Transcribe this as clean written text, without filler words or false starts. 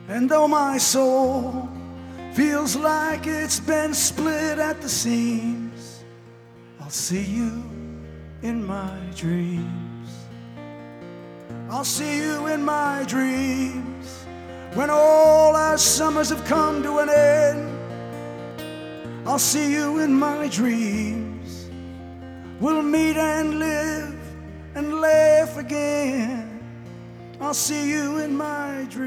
And though my soul feels like it's been split at the seams, I'll see you in my dreams. I'll see you in my dreams. When all our summers have come to an end, I'll see you in my dreams. We'll meet and live and laugh again. I'll see you in my dreams.